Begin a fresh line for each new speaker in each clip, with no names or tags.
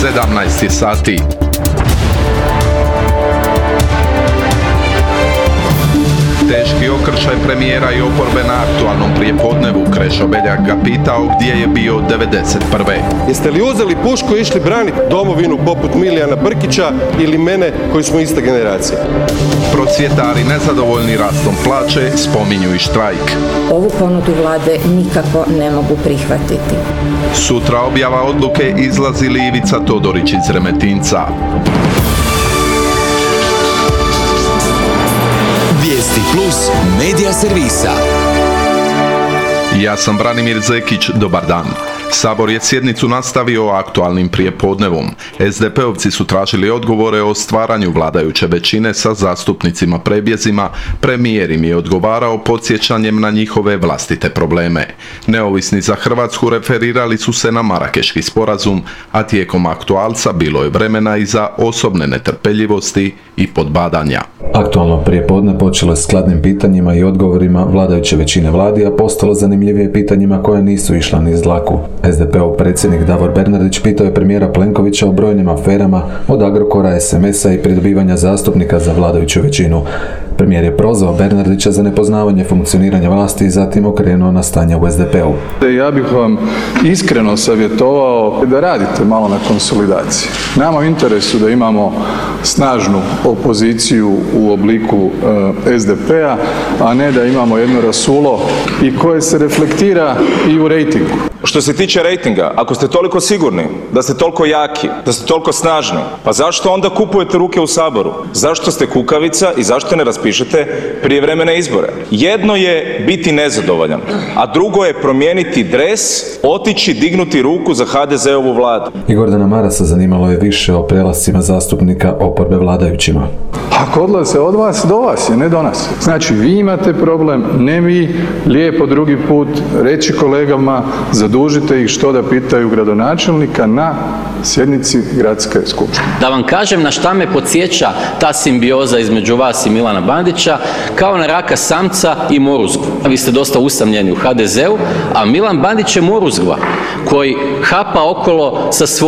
17 sati. Teški okršaj premijera i oporbe na aktualnom prijepodnevu. Krešo Beljak ga pitao gdje je bio 91.
Jeste li uzeli pušku i išli braniti domovinu poput Milijana Brkića ili mene koji smo iste generacije?
Prosvjetari nezadovoljni rastom plaće spominju i štrajk.
Ovu ponudu vlade nikako ne mogu prihvatiti.
Sutra objava odluke izlazi li Ivica Todorić iz Remetinca.
Vijesti Plus medija servisa.
Ja sam Branimir Zekić, dobar dan. Sabor je sjednicu nastavio aktualnim prijepodnevom. SDP-ovci su tražili odgovore o stvaranju vladajuće većine sa zastupnicima prebjezima, premijer im je odgovarao podsjećanjem na njihove vlastite probleme. Neovisni za Hrvatsku referirali su se na Marakeški sporazum, a tijekom aktualca bilo je vremena i za osobne netrpeljivosti i podbadanja.
Aktualno prijepodne počelo je s skladnim pitanjima i odgovorima vladajuće većine vladi, a postalo zanimljivije pitanjima koja nisu išla niz dlaku. SDP-ov predsjednik Davor Bernardić pitao je premijera Plenkovića o brojnim aferama od Agrokora, SMS-a i pridobivanja zastupnika za vladajuću većinu. Premijer je prozvao Bernardića za nepoznavanje funkcioniranja vlasti i zatim okrenuo na stanje u SDP-u.
Ja bih vam iskreno savjetovao da radite malo na konsolidaciji. Nama u interesu da imamo snažnu opoziciju u obliku SDP-a, a ne da imamo jedno rasulo i koje se reflektira i u rejtingu.
Što se tiče rejtinga, ako ste toliko sigurni da ste toliko jaki, da ste toliko snažni, pa zašto onda kupujete ruke u Saboru? Zašto ste kukavica i zašto ne raspišete prijevremene izbore? Jedno je biti nezadovoljan, a drugo je promijeniti dres, otići dignuti ruku za HDZ-ovu vladu.
I Gordana Marasa zanimalo je više o prelascima zastupnika oporbe vladajućima.
Ako odlaze od vas, do vas je, ne do nas. Znači, vi imate problem, ne mi, lijepo drugi put reći kolegama, zadužite ih što da pitaju gradonačelnika na sjednici gradske skupštine.
Da vam kažem na šta me podsjeća ta simbioza između vas i Milana Bandića, kao na raka samca i moruzgu. Vi ste dosta usamljeni u HDZ-u, a Milan Bandić je moruzgva koji hapa okolo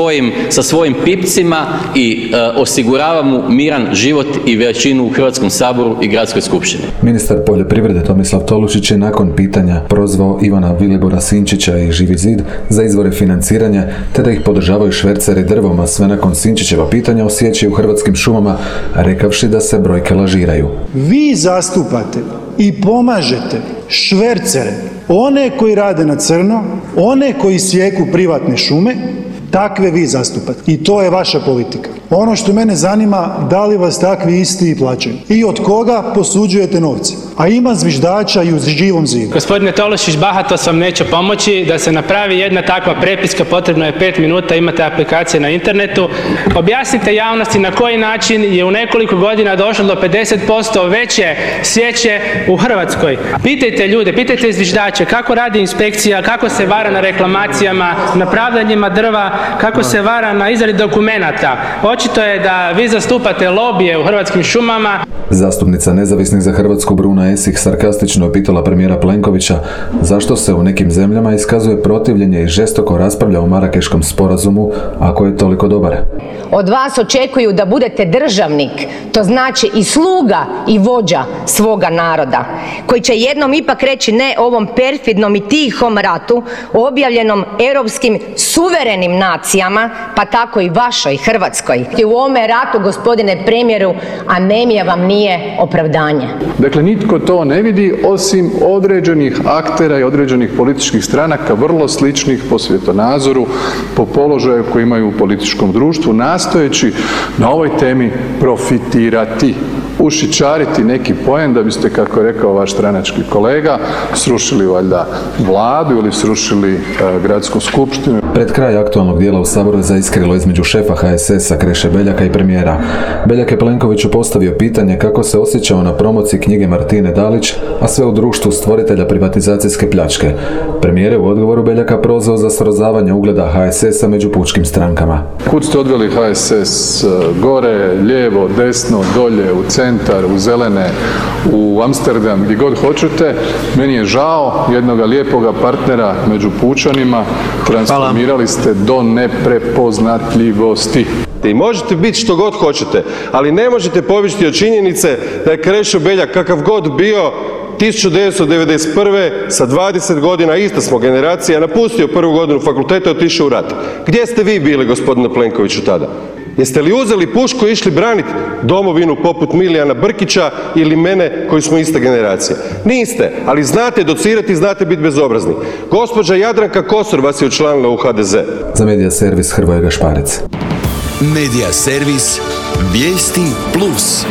sa svojim pipcima i osigurava mu miran život i većinu u Hrvatskom saboru i gradskoj skupštini.
Ministar poljoprivrede Tomislav Tolušić je nakon pitanja prozvao Ivana Vilibora Sinčića i Živi zid za izvore financiranja, te da ih podržavaju šverceri drvom, a sve nakon Sinčićeva pitanja o sječi u Hrvatskim šumama, rekavši da se brojke lažiraju.
Vi zastupate i pomažete švercere, one koji rade na crno, one koji sjeku privatne šume, takve vi zastupate. I to je vaša politika. Ono što mene zanima, da li vas takvi isti i plaćaju? I od koga posuđujete novce? A ima zviždača i u Živom zidu.
Gospodine Tolušić, bahatost vam neće pomoći. Da se napravi jedna takva prepiska, potrebno je 5 minuta, imate aplikacije na internetu. Objasnite javnosti na koji način je u nekoliko godina došlo do 50% veće sječe u Hrvatskoj. Pitajte ljude, pitajte zviždače kako radi inspekcija, kako se vara na reklamacijama, na pravdanjima drva, kako se vara na izradi dokumenata. Očito je da vi zastupate lobije u Hrvatskim šumama.
Zastupnica Nezavisnih za Hrvatsku Bruna Esih sarkastično pitala premijera Plenkovića zašto se u nekim zemljama iskazuje protivljenje i žestoko raspravlja o Marakeškom sporazumu ako je toliko dobar.
Od vas očekuju da budete državnik, to znači i sluga i vođa svoga naroda, koji će jednom ipak reći ne ovom perfidnom i tihom ratu, objavljenom europskim suverenim nacijama, pa tako i vašoj Hrvatskoj. I u ovome ratu, gospodine premijeru, anemija vam nije opravdanje.
Dakle, nitko to ne vidi osim određenih aktera i određenih političkih stranaka, vrlo sličnih po svjetonazoru, po položaju koji imaju u političkom društvu, nastojeći na ovoj temi profitirati, ušićariti neki poen da biste, kako je rekao vaš stranački kolega, srušili valjda vladu ili srušili gradsku skupštinu.
Pred kraj aktualnog dijela u Saboru je zaiskrilo između šefa HSS-a Kreše Beljaka i premijera. Beljak je Plenkoviću postavio pitanje kako se osjećao na promociji knjige Martine Dalić, a sve u društvu stvoritelja privatizacijske pljačke. Premijer je u odgovoru Beljaka prozvao za srozavanje ugleda HSS-a među pučkim strankama.
Kud ste odveli HSS? Gore, lijevo, desno, dolje, u centru? centar, u Zelene, u Amsterdam, gdje god hoćete. Meni je žao jednoga lijepoga partnera među pučanima. Transformirali ste do neprepoznatljivosti.
I možete biti što god hoćete, ali ne možete pobjeći od činjenice da je Krešo Beljak, kakav god bio, 1991. sa 20 godina, ista smo generacija, napustio prvu godinu fakulteta i otišao u rat. Gdje ste vi bili, gospodine Plenkoviću, tada? Jeste li uzeli pušku i išli braniti domovinu poput Milijana Brkića ili mene koji smo ista generacija? Niste, ali znate docirati, znate biti bezobrazni. Gospođa Jadranka Kosor vas je učlanila u HDZ.
Za Medija servis Hrvoje Gašparec.
Medija servis Vijesti Plus.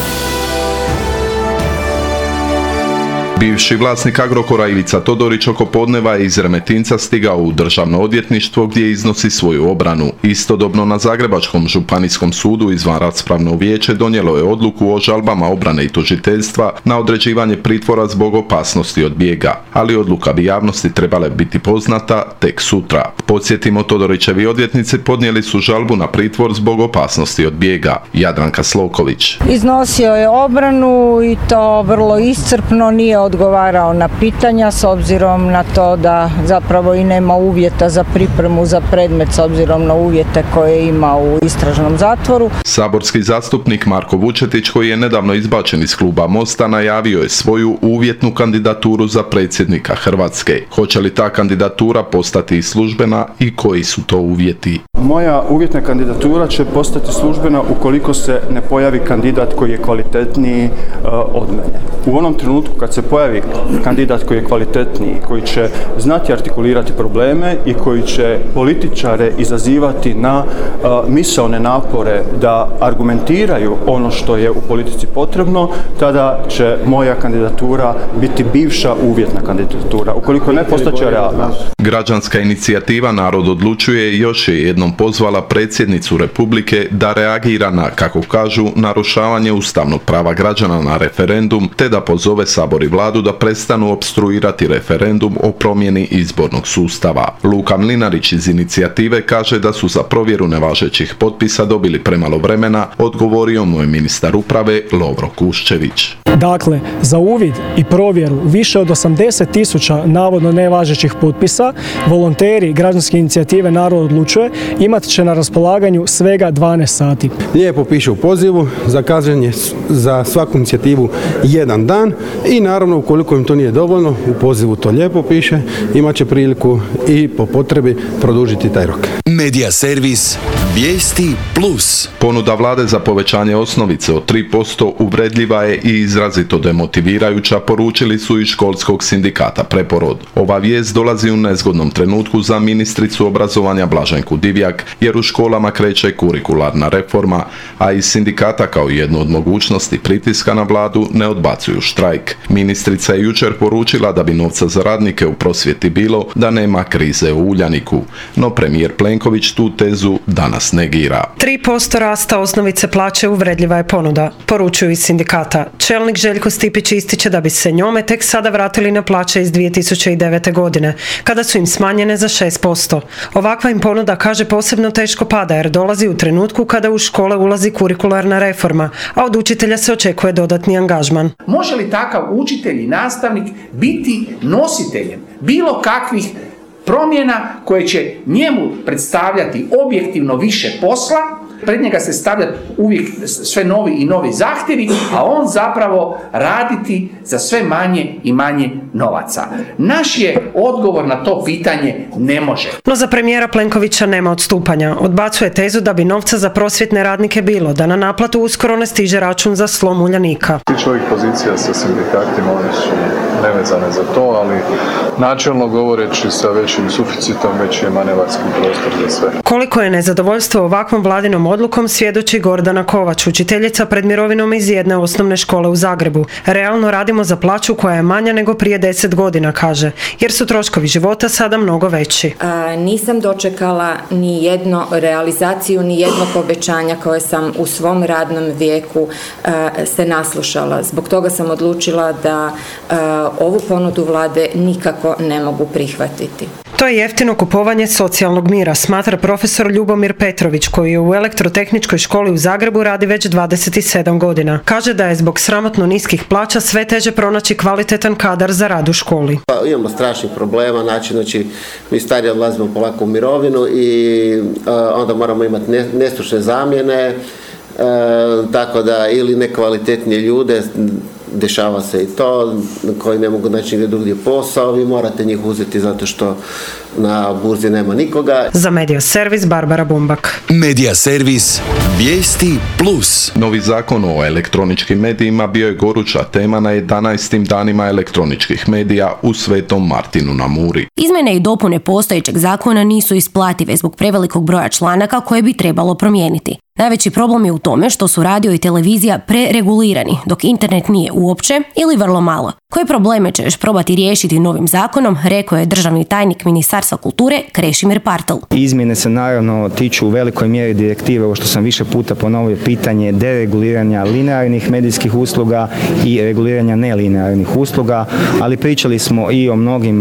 Bivši vlasnik Agrokora Ivica Todorić oko podneva je iz Remetinca stigao u državno odvjetništvo gdje iznosi svoju obranu. Istodobno na Zagrebačkom županijskom sudu izvanraspravno vijeće donijelo je odluku o žalbama obrane i tužiteljstva na određivanje pritvora zbog opasnosti od bijega, ali odluka bi javnosti trebala biti poznata tek sutra. Podsjetimo, Todorićevi odvjetnici podnijeli su žalbu na pritvor zbog opasnosti od bijega. Jadranka Sloković.
Iznosio je obranu i to vrlo iscrpno, nije odgovarao na pitanja s obzirom na to da zapravo i nema uvjeta za pripremu za predmet s obzirom na uvjete koje ima u istražnom zatvoru.
Saborski zastupnik Marko Vučetić, koji je nedavno izbačen iz kluba Mosta, najavio je svoju uvjetnu kandidaturu za predsjednika Hrvatske. Hoće li ta kandidatura postati službena i koji su to uvjeti?
Moja uvjetna kandidatura će postati službena ukoliko se ne pojavi kandidat koji je kvalitetniji od mene. U onom trenutku kad se pojavi kandidat koji je kvalitetniji, koji će znati artikulirati probleme i koji će političare izazivati na misaone napore da argumentiraju ono što je u politici potrebno, tada će moja kandidatura biti bivša uvjetna kandidatura. Ukoliko ne, postaće realna.
Građanska inicijativa Narod odlučuje još je jednom pozvala predsjednicu Republike da reagira na, kako kažu, narušavanje ustavnog prava građana na referendum, te da pozove Sabor i Vladu da prestanu opstruirati referendum o promjeni izbornog sustava. Luka Mlinarić iz inicijative kaže da su za provjeru nevažećih potpisa dobili premalo vremena, odgovorio mu je ministar uprave Lovro Kuščević.
Dakle, za uvid i provjeru više od 80.000 navodno nevažećih potpisa, volonteri građanske inicijative Narod odlučuje imat će na raspolaganju svega 12 sati.
Lijepo piše u pozivu, zakazan je za svaku inicijativu jedan dan i naravno ukoliko im to nije dovoljno, u pozivu to lijepo piše, imat će priliku i po potrebi produžiti taj rok.
Medija servis Vijesti Plus.
Ponuda vlade za povećanje osnovice od 3% uvredljiva je i izrazito demotivirajuća, poručili su iz školskog sindikata Preporod. Ova vijest dolazi u nezgodnom trenutku za ministricu obrazovanja Blaženku Divjak, jer u školama kreće kurikularna reforma, a iz sindikata kao jednu od mogućnosti pritiska na vladu ne odbacuju štrajk. Ministrica je jučer poručila da bi novca za radnike u prosvjeti bilo da nema krize u Uljaniku, no premijer Plenković tu tezu danas negira.
3% rasta osnovice plaće uvredljiva je ponuda, poručuju iz sindikata. Čelnik Željko Stipić ističe da bi se njome tek sada vratili na plaće iz 2009. godine, kada su im smanjene za 6%. Ovakva im ponuda, kaže, posebno teško pada jer dolazi u trenutku kada u škole ulazi kurikularna reforma, a od učitelja se očekuje dodatni angažman.
Može li takav učitelj i nastavnik biti nositeljem bilo kakvih promjena koje će njemu predstavljati objektivno više posla, pred njega se stavlja uvijek sve novi i novi zahtjevi, a on zapravo raditi za sve manje i manje novaca. Naš je odgovor na to pitanje ne može.
No za premijera Plenkovića nema odstupanja. Odbacuje tezu da bi novca za prosvjetne radnike bilo, da na naplatu uskoro ne stiže račun za slom Uljanika.
Tiče ovih pozicija sa sindikatima, one su nevezane za to, ali načelno govoreći sa većim suficitom, veći je manevarski prostor za sve.
Koliko je nezadovoljstvo ovakvom vladinom odlukom svjedoči Gordana Kovač, učiteljica pred mirovinom iz jedne osnovne škole u Zagrebu. Realno radimo za plaću koja je manja nego prije 10 godina, kaže, jer su troškovi života sada mnogo veći.
Nisam dočekala ni jednu realizaciju, ni jednog obećanja koje sam u svom radnom vijeku se naslušala. Zbog toga sam odlučila da ovu ponudu vlade nikako ne mogu prihvatiti.
To je jeftino kupovanje socijalnog mira, smatra profesor Ljubomir Petrović, koji u Elektrotehničkoj školi u Zagrebu radi već 27 godina. Kaže da je zbog sramotno niskih plaća sve teže pronaći kvalitetan kadar za rad u školi.
Pa, imamo strašnih problema, znači mi stariji odlazimo polako u mirovinu i onda moramo imati nestručne zamjene, tako da ili nekvalitetnije ljude, dešava se i to, koji ne mogu naći gdje drugdje posao, vi morate njih uzeti zato što na burzi nema nikoga.
Za Medija Servis, Barbara Bumbak.
Medija Servis, Vijesti Plus.
Novi zakon o elektroničkim medijima bio je goruća tema na 11. danima elektroničkih medija u Svetom Martinu na Muri.
Izmjene i dopune postojećeg zakona nisu isplative zbog prevelikog broja članaka koje bi trebalo promijeniti. Najveći problem je u tome što su radio i televizija preregulirani, dok internet nije uopće ili vrlo malo. Koje probleme će još probati riješiti novim zakonom, rekao je državni tajnik Ministarstva kulture Krešimir Partl.
Izmjene se naravno tiču u velikoj mjeri direktive, ovo što sam više puta ponovio, pitanje dereguliranja linearnih medijskih usluga i reguliranja nelinearnih usluga, ali pričali smo i o mnogim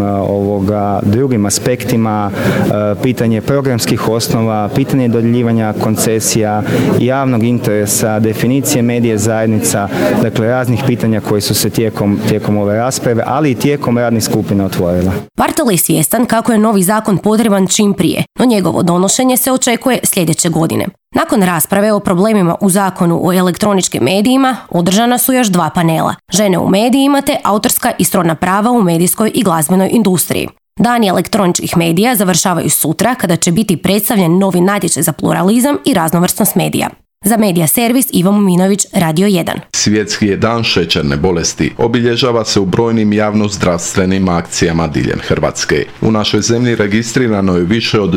drugim aspektima, pitanje programskih osnova, pitanje dodjeljivanja koncesija, javnog interesa, definicije medije zajednica, dakle raznih pitanja koji su se tijekom ove rasprave, ali i tijekom radnih skupina otvorila.
Partl je svjestan kako je novi zakon potreban čim prije, no njegovo donošenje se očekuje sljedeće godine. Nakon rasprave o problemima u zakonu o elektroničkim medijima održana su još 2 panela. Žene u medijima te autorska i srodna prava u medijskoj i glazbenoj industriji. Dani elektroničkih medija završavaju sutra kada će biti predstavljen novi natječaj za pluralizam i raznovrsnost medija. Za Medija Servis, Ivo Muminović, Radio 1.
Svjetski je dan šećerne bolesti. Obilježava se u brojnim javnozdravstvenim akcijama diljem Hrvatske. U našoj zemlji registrirano je više od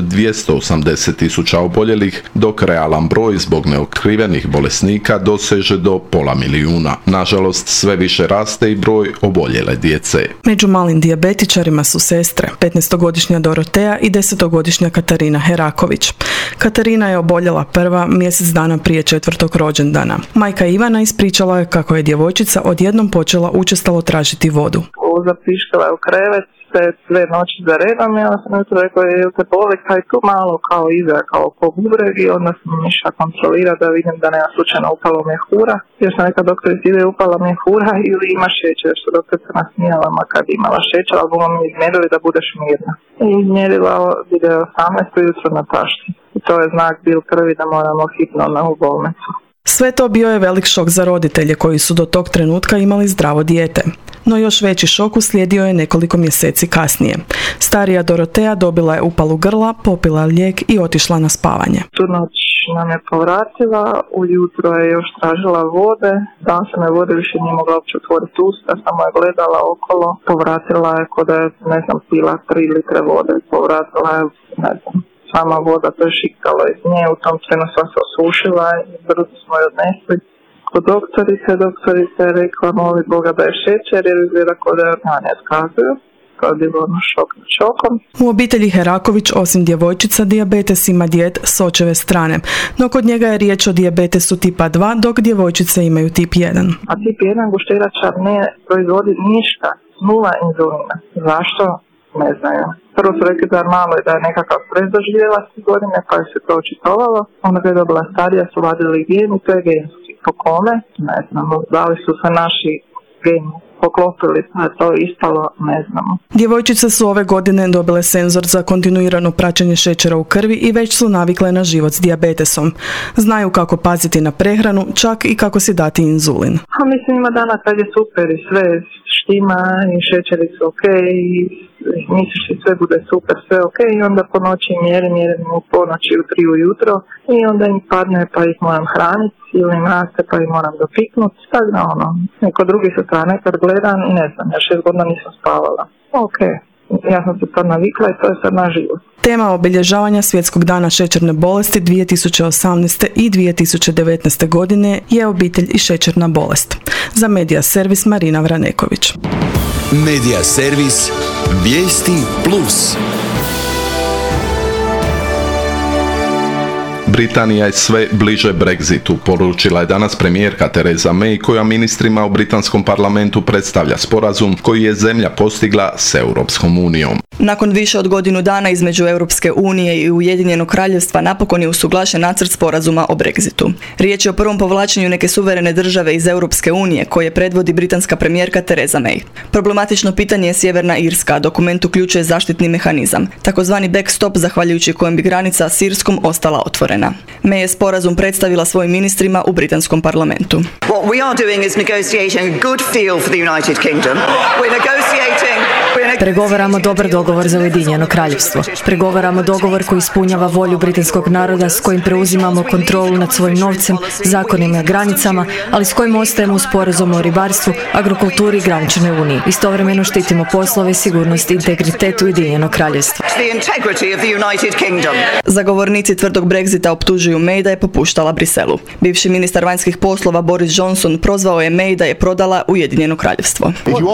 280.000 oboljelih, dok realan broj zbog neotkrivenih bolesnika doseže do 500.000. Nažalost, sve više raste i broj oboljele djece.
Među malim dijabetičarima su sestre, 15-godišnja Dorotea i 10-godišnja Katarina Heraković. Katarina je oboljela prva mjesec dana prije 4. rođendana. Majka Ivana ispričala je kako je djevojčica odjednom počela učestalo tražiti vodu.
Zapiškala je u krevet, sve noći za redom i onda sam jutro rekao, jel te boli, kaj tu malo kao iza, kao po bubreg, i onda sam išla kontrolirati da vidim da nema slučajno upalo mjehura. Jer sam rekao, doktorici, ide upala mjehura ili ima šećer, što doktorica nasmijala, ma kad imala šećer, ali bomo mi izmjerili da budeš mirna. I izmjerila ide 18. jutro na tašti. I to je znak bil krvi da moramo hitno u bolnicu.
Sve to bio je velik šok za roditelje koji su do tog trenutka imali zdravo dijete. No još veći šok uslijedio je nekoliko mjeseci kasnije. Starija Dorotea dobila je upalu grla, popila lijek i otišla na spavanje.
Tu noć nam je povratila, ujutro je još tražila vode, dan se me vode više nije mogla uopće otvoriti usta, samo je gledala okolo, povratila je kod je, pila 3 litre vode, povratila je, sama voda, to je šikalo iz nje, u tom trenu sam se osušila i brzo smo je odnesli kod doktorica je rekla, moli Boga da je šećer jer izgleda kod je organe otkazuju. To je bilo šok nad šokom.
U obitelji Heraković osim djevojčica dijabetes ima djed s očeve strane, no kod njega je riječ o dijabetesu tipa 2 dok djevojčice imaju tip 1.
A tip 1 gušteračar ne proizvodi ništa, 0 inzulina. Zašto? Ne znaju. Prvo su rekli da je malo i da je nekakav stres doživjela s godine, pa je se to očitovalo. Onda kad je dobila starija su vadili gen i to je genski. Po kome? Ne znamo. Da li su se naši geni poklopili, pa je to ispalo, ne znamo.
Djevojčice su ove godine dobile senzor za kontinuirano praćenje šećera u krvi i već su navikle na život s dijabetesom. Znaju kako paziti na prehranu, čak i kako si dati inzulin.
A mislim ima dana kad je super i sve štima i šećeri su ok i misliš i sve bude super, sve ok i onda po noći mjerim u ponoći u 3 ujutro i onda im padne pa ih moram hraniti ili im raste pa ih moram dopiknuti. Tako da neko drugi sa strane kad gledam i ne znam, ja 6 godina nisam spavala. Ok, ja sam se to navikla i to je sad na život.
Tema obilježavanja Svjetskog dana šećerne bolesti 2018. i 2019. godine je obitelj i šećerna bolest. Za Medija Servis, Marina Vraneković.
Medija Servis, Vijesti Plus.
Britanija je sve bliže Brexitu, poručila je danas premijerka Theresa May, koja ministrima u britanskom parlamentu predstavlja sporazum koji je zemlja postigla s Europskom unijom.
Nakon više od godinu dana između Europske unije i Ujedinjenog kraljevstva napokon je usuglašen nacrt sporazuma o Brexitu. Riječ je o prvom povlačenju neke suverene države iz Europske unije koje predvodi britanska premijerka Theresa May. Problematično pitanje je Sjeverna Irska, a dokument uključuje zaštitni mehanizam, takozvani backstop zahvaljujući kojem bi granica s Irskom ostala otvorena. May je sporazum predstavila svojim ministrima u britanskom parlamentu.
What we are doing is negotiating a good deal for the United Kingdom.
Pregovaramo dobar dogovor za Ujedinjeno kraljevstvo. Pregovaramo dogovor koji ispunjava volju britanskog naroda, s kojim preuzimamo kontrolu nad svojim novcem, zakonima i granicama, ali s kojim ostajemo u sporazumu o ribarstvu, agrokulturi i graničnoj uniji. Istovremeno štitimo poslove, sigurnost i integritet Ujedinjenog kraljevstva.
Zagovornici tvrdog Brexita optužuju May da je popuštala Briselu. Bivši ministar vanjskih poslova Boris Johnson prozvao je May da je prodala Ujedinjeno kraljevstvo.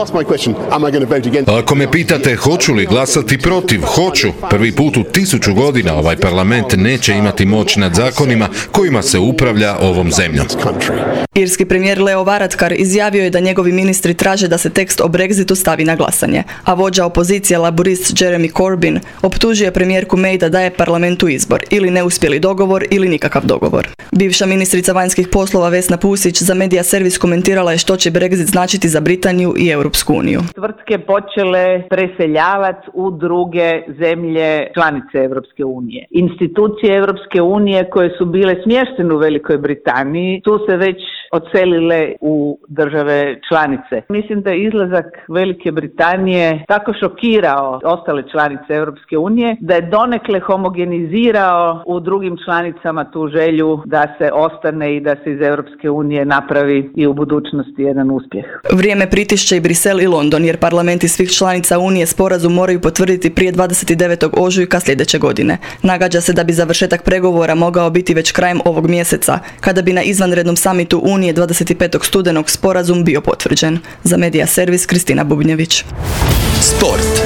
Ako me pitate hoću li glasati protiv, hoću. Prvi put u 1000 godina ovaj parlament neće imati moć nad zakonima kojima se upravlja ovom zemljom.
Irski premijer Leo Varadkar izjavio je da njegovi ministri traže da se tekst o Brexitu stavi na glasanje, a vođa opozicije laburist Jeremy Corbyn optužio je premijerku May da daje parlamentu izbor, ili neuspjeli dogovor ili nikakav dogovor. Bivša ministrica vanjskih poslova Vesna Pusić za Media Servis komentirala je što će Brexit značiti za Britaniju i Europsku uniju.
Tvrtke počele preseljavati u druge zemlje članice Europske unije. Institucije Europske unije koje su bile smještene u Velikoj Britaniji su se već odselile u države članice. Mislim da je izlazak Velike Britanije tako šokirao ostale članice Europske unije da je donekle homogenizirao u drugim članicama tu želju da se ostane i da se iz Europske unije napravi i u budućnosti jedan uspjeh.
Vrijeme pritišće i Brisel i London, jer parlamenti svih članica Unije sporazum moraju potvrditi prije 29. ožujka sljedeće godine. Nagađa se da bi završetak pregovora mogao biti već krajem ovog mjeseca, kada bi na izvanrednom samitu Unije 25. studenog sporazum bio potvrđen. Za Media Servis Kristina Bubnjević.
Sport.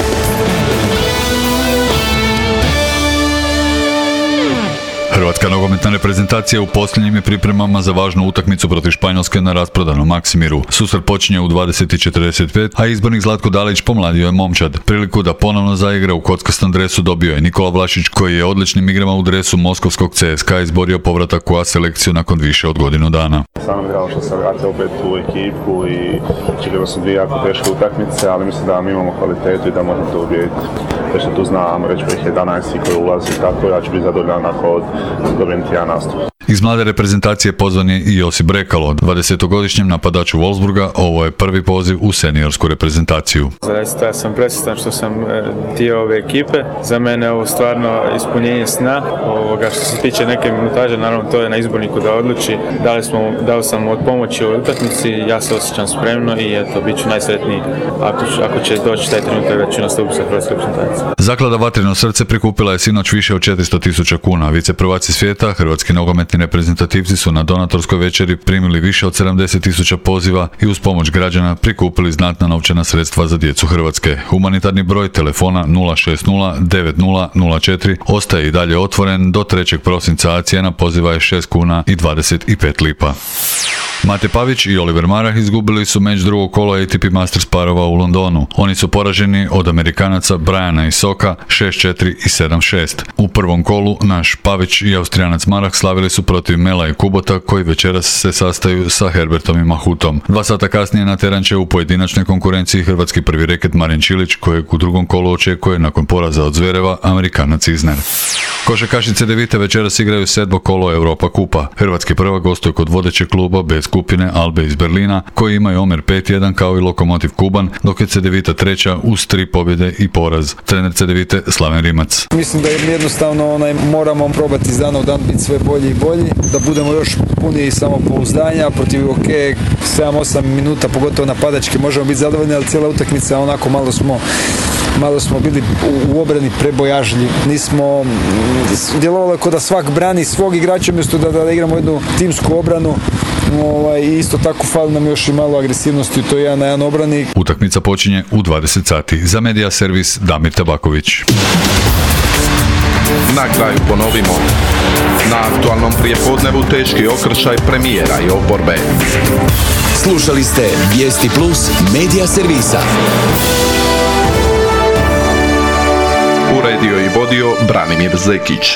Hrvatska nogometna reprezentacija u posljednjim je pripremama za važnu utakmicu protiv Španjolske na rasprodanom Maksimiru. Susret počinje u 20:45, a izbornik Zlatko Dalić pomladio je momčad. Priliku da ponovno zaigra u kockastom dresu dobio je Nikola Vlašić, koji je odličnim igrama u dresu moskovskog CSKA izborio povratak u A selekciju nakon više od godinu dana.
Samo mi drago što sam vratio opet u ekipu i čekao sam 2 jako teške utakmice, ali mislim da mi imamo kvalitetu i da možemo to ubijediti. Već tu znam, već ih 11 koji ulazi, tako ja ću biti zadovoljan ako dobrim ti ja nastup.
Iz mlade reprezentacije pozvan je i Josip Brekalo, 20-godišnjem napadaču Wolfsburga. Ovo je prvi poziv u seniorsku reprezentaciju.
Zaista sam presretan što sam dio ove ekipe. Za mene je ovo stvarno ispunjenje sna. Što se tiče neke minutaže, naravno to je na izborniku da odluči. Dao sam od pomoći u utakmici, ja se osjećam spremno i eto, bit ću najsretniji ako će doći taj trenutak da ću nastupiti sa hrvatske reprezentacije.
Zaklada Vatreno srce prikupila je sinoć više od 400.000 kuna. Viceprvaci svijeta, hrvatski nogometni reprezentativci su na donatorskoj večeri primili više od 70.000 poziva i uz pomoć građana prikupili znatna novčana sredstva za djecu Hrvatske. Humanitarni broj telefona 060 9004 ostaje i dalje otvoren do 3. prosinca, a cijena poziva je 6 kuna i 25 lipa. Mate Pavić i Oliver Marah izgubili su meč drugog kola ATP Masters parova u Londonu. Oni su poraženi od Amerikanaca Briana i Soka 6-4 i 7-6. U prvom kolu naš Pavić i Austrijanac Marah slavili su protiv Mela i Kubota, koji večeras se sastaju sa Herbertom i Mahutom. 2 sata kasnije nateran će u pojedinačnoj konkurenciji hrvatski prvi reket Marin Čilić, kojeg u drugom kolu očekuje nakon poraza od Zvereva Amerikanac Isner. Košarkašice Devite večeras igraju 7. kolo Europa kupa. Hrvatski prvak gostuje kod vodećeg kluba B skupine Albe iz Berlina, koji imaju omjer 5-1 kao i Lokomotiv Kuban, dok je Cedevita treća uz 3 pobjede i poraz. Trener Cedevite Slaven Rimac.
Mislim da jednostavno moramo probati iz dana u dan biti sve bolji i bolji, da budemo još puniji samopouzdanja protiv 7-8 minuta, pogotovo napadački možemo biti zadovoljni, ali cijela utakmica onako malo smo bili u obrani prebojažljivi. Nismo djelovalo kao da svak brani svog igrača umjesto da igramo jednu timsku obranu. I isto tako fali nam još i malo agresivnosti, to je 1-1 obrani.
Utakmica počinje u 20 sati. Za Media Servis Damir Tabaković.
Na kraju ponovimo. Na aktualnom prijepodnevu teški okršaj premijera i oporbe.
Slušali ste Vijesti Plus medija servisa.
Uredio i vodio Branimir Zekić.